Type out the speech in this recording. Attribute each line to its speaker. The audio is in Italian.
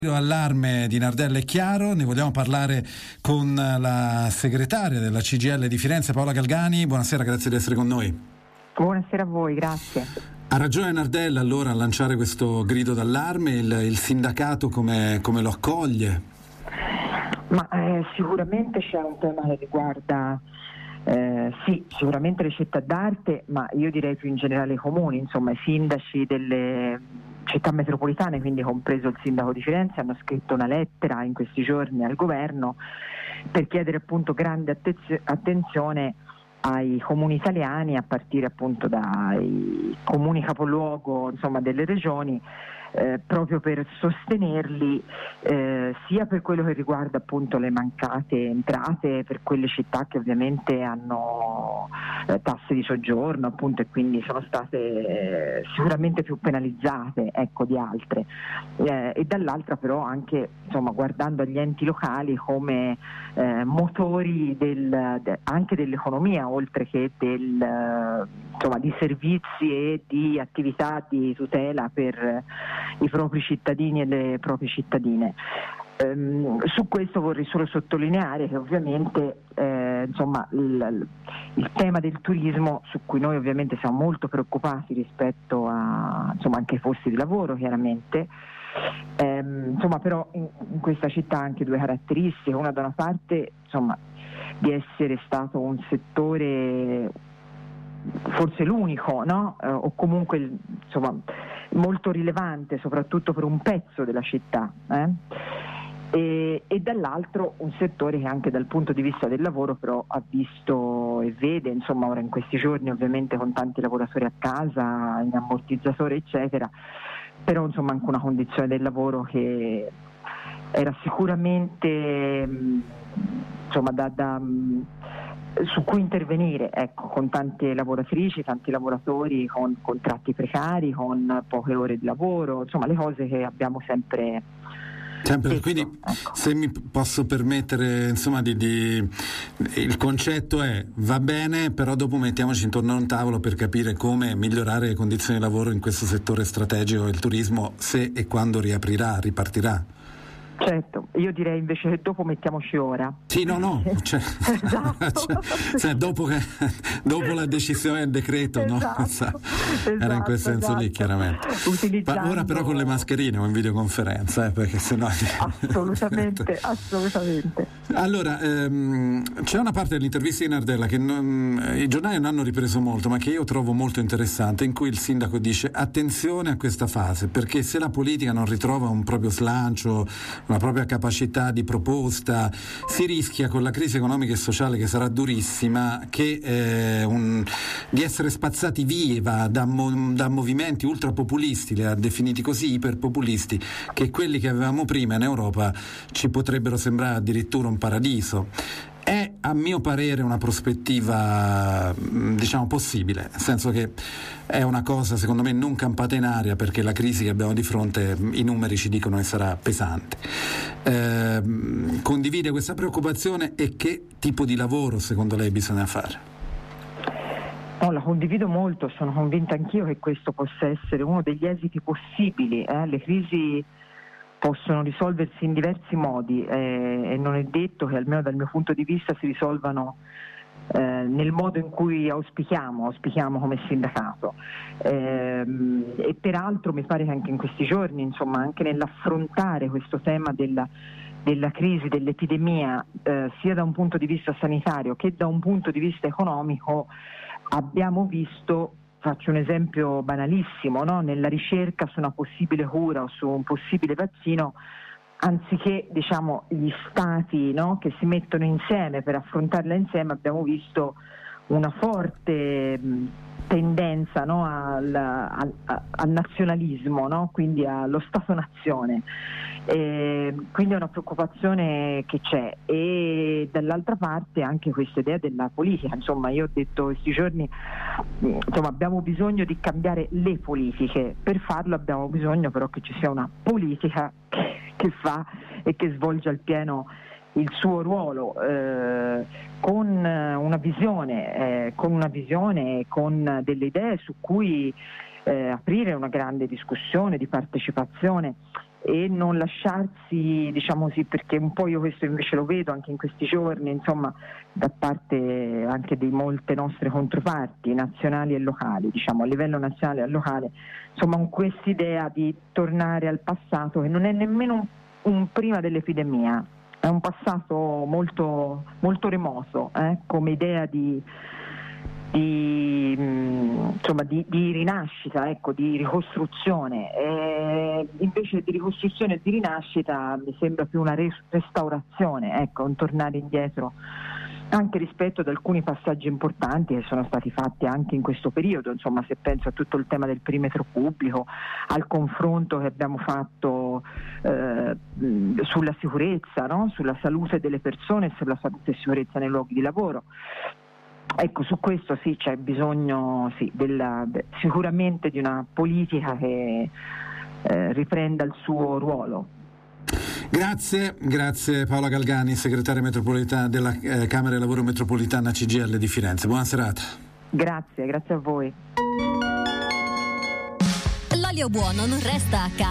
Speaker 1: Allarme di Nardella è chiaro, ne vogliamo parlare con la segretaria della CGIL di Firenze, Paola Galgani. Buonasera, grazie di essere con noi.
Speaker 2: Buonasera a voi, grazie.
Speaker 1: Ha ragione Nardella allora a lanciare questo grido d'allarme, il sindacato come lo accoglie?
Speaker 2: Ma sicuramente c'è un tema che riguarda sì, sicuramente le città d'arte, ma io direi più in generale i comuni, insomma i sindaci delle città metropolitane, quindi compreso il sindaco di Firenze, hanno scritto una lettera in questi giorni al governo per chiedere appunto grande attenzione ai comuni italiani, a partire appunto dai comuni capoluogo, insomma, delle regioni, proprio per sostenerli sia per quello che riguarda appunto le mancate entrate per quelle città che ovviamente hanno tasse di soggiorno appunto, e quindi sono state sicuramente più penalizzate, ecco, di altre, e dall'altra però anche, insomma, guardando agli enti locali come motori anche dell'economia, oltre che insomma, di servizi e di attività di tutela per i propri cittadini e le proprie cittadine. Su questo vorrei solo sottolineare che ovviamente insomma, il tema del turismo, su cui noi ovviamente siamo molto preoccupati rispetto a, insomma, anche ai posti di lavoro chiaramente, insomma, però in questa città ha anche due caratteristiche: una, da una parte, insomma, di essere stato un settore forse l'unico, no? O comunque, insomma, molto rilevante soprattutto per un pezzo della città, e dall'altro un settore che anche dal punto di vista del lavoro però ha visto e vede, insomma, ora in questi giorni ovviamente con tanti lavoratori a casa, in ammortizzatore eccetera, però insomma anche una condizione del lavoro che era sicuramente insomma su cui intervenire, ecco, con tante lavoratrici, tanti lavoratori con contratti precari, con poche ore di lavoro, insomma le cose che abbiamo sempre detto,
Speaker 1: quindi
Speaker 2: ecco.
Speaker 1: Se mi posso permettere, insomma, il concetto è: va bene, però dopo mettiamoci intorno a un tavolo per capire come migliorare le condizioni di lavoro in questo settore strategico del turismo, se e quando ripartirà.
Speaker 2: Certo, io direi invece che dopo mettiamoci ora.
Speaker 1: Sì, no, cioè,
Speaker 2: esatto.
Speaker 1: cioè, dopo la decisione del decreto,
Speaker 2: esatto,
Speaker 1: no? Era in quel senso lì, chiaramente. Ma ora però con le mascherine o in videoconferenza, perché sennò
Speaker 2: assolutamente.
Speaker 1: Allora, c'è una parte dell'intervista di Nardella che i giornali non hanno ripreso molto, ma che io trovo molto interessante, in cui il sindaco dice: attenzione a questa fase, perché se la politica non ritrova un proprio slancio, una propria capacità di proposta, si rischia, con la crisi economica e sociale che sarà durissima, che di essere spazzati via da movimenti ultrapopulisti, li ha definiti così, iperpopulisti, che quelli che avevamo prima in Europa ci potrebbero sembrare addirittura un paradiso. È, a mio parere, una prospettiva, diciamo, possibile, nel senso che è una cosa, secondo me, non campata in aria, perché la crisi che abbiamo di fronte, i numeri ci dicono che sarà pesante. Condivide questa preoccupazione, e che tipo di lavoro secondo lei bisogna fare?
Speaker 2: No, la condivido molto, sono convinta anch'io che questo possa essere uno degli esiti possibili. Le crisi possono risolversi in diversi modi, e non è detto che, almeno dal mio punto di vista, si risolvano nel modo in cui auspichiamo come sindacato, e peraltro mi pare che anche in questi giorni, insomma, anche nell'affrontare questo tema della crisi, dell'epidemia, sia da un punto di vista sanitario che da un punto di vista economico, abbiamo visto, faccio un esempio banalissimo, no? Nella ricerca su una possibile cura o su un possibile vaccino, anziché, diciamo, gli stati, no, che si mettono insieme per affrontarla insieme, abbiamo visto una forte tendenza, no, al nazionalismo, no? Quindi allo Stato-nazione. Quindi è una preoccupazione che c'è, e dall'altra parte anche questa idea della politica. Insomma, io ho detto questi giorni, insomma, abbiamo bisogno di cambiare le politiche. Per farlo abbiamo bisogno però che ci sia una politica che fa e che svolge al pieno il suo ruolo, con una visione, con delle idee su cui aprire una grande discussione di partecipazione e non lasciarsi, diciamo così, perché un po' io questo invece lo vedo anche in questi giorni, insomma, da parte anche di molte nostre controparti nazionali e locali, diciamo a livello nazionale e locale, insomma, con quest'idea di tornare al passato che non è nemmeno un prima dell'epidemia, è un passato molto, molto remoto, come idea di rinascita, ecco, di ricostruzione. Invece di ricostruzione e di rinascita mi sembra più una restaurazione, ecco, un tornare indietro anche rispetto ad alcuni passaggi importanti che sono stati fatti anche in questo periodo, insomma, se penso a tutto il tema del perimetro pubblico, al confronto che abbiamo fatto sulla sicurezza, no? Sulla salute delle persone e sulla salute e sicurezza nei luoghi di lavoro. Ecco, su questo sì c'è bisogno sicuramente di una politica che riprenda il suo ruolo.
Speaker 1: Grazie Paola Galgani, segretaria metropolitana della Camera di Lavoro Metropolitana CGIL di Firenze. Buona serata.
Speaker 2: Grazie a voi.
Speaker 3: L'olio buono non resta a casa.